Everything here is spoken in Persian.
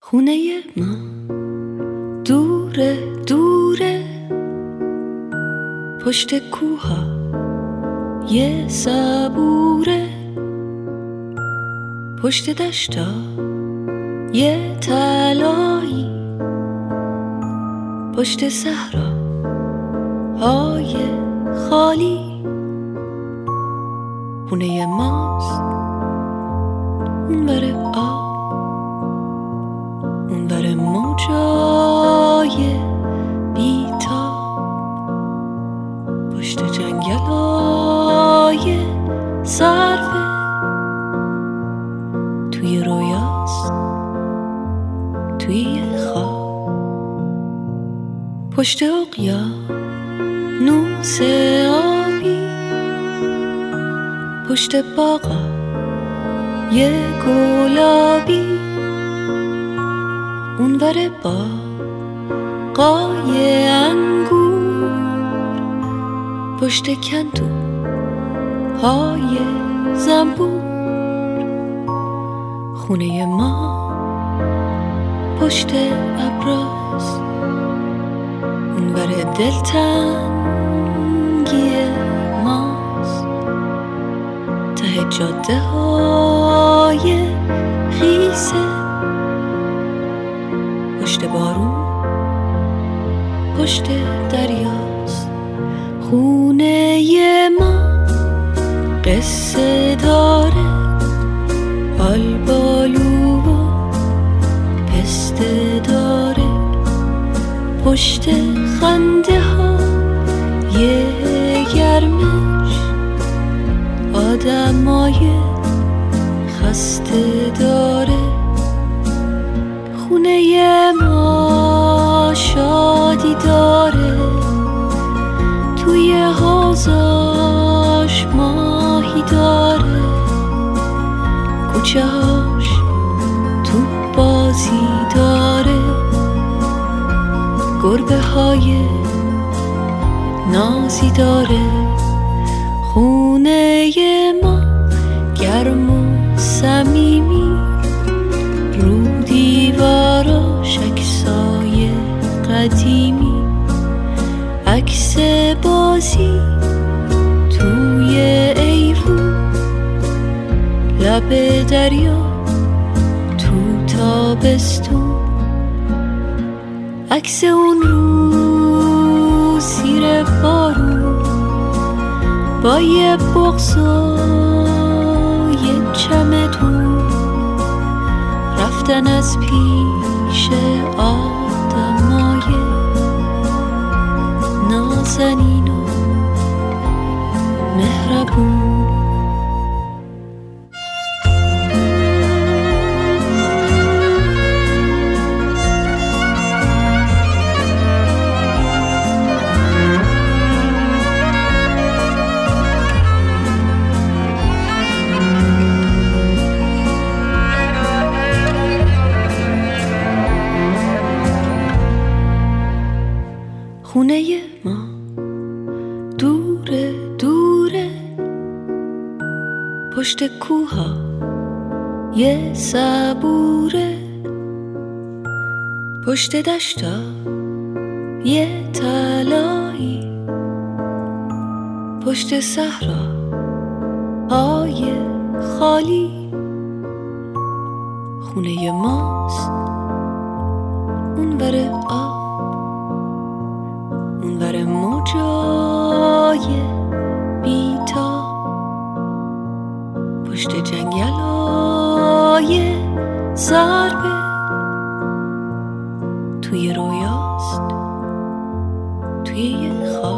خونه ما دوره دوره، پشت کوها یه صبوره، پشت دشتا یه تلایی، پشت صحرا های خالی. خونه ماست اون بره آب، اون بره موجای بیتاب، پشت جنگلای سرفه، توی رویاست توی خواب، پشت اقیانوس آبی، پشت باغا یه گلابی، اون بره باغای انگور، پشت کندو های زنبور. خونه ما پشت ابراست، اون بره دلتنگی ماست، ته جاده های خیسه، پشت بارون پشت دریاست. خونه ما قصه داره، آلبالو و پسته داره، پشت خنده ها یه گرمش، آدمای خسته داره. خونه ما شادی داره، توی حوضاش ماهی داره، کوچه هاش تو بازی داره، گربه های نازی داره. خونه ما گرم و صمیمی، رو دیواراش عکسای قدیمی، عکس بازی توی ایوون، لب دریا تو تابستون، عکس اون رو زیر بارون، با یه بغض و یه چمدون، رفتن از پیش آدمای نازنین و مهربون. خونه ما دوره دوره، پشت کوها یه صبوره، پشت دشتا یه تلایی، پشت صحرا های خالی. خونه ماست اون بره آب، اون بره موجای بیتاب، پشت جنگلای سربه، توی رویاست توی خواب.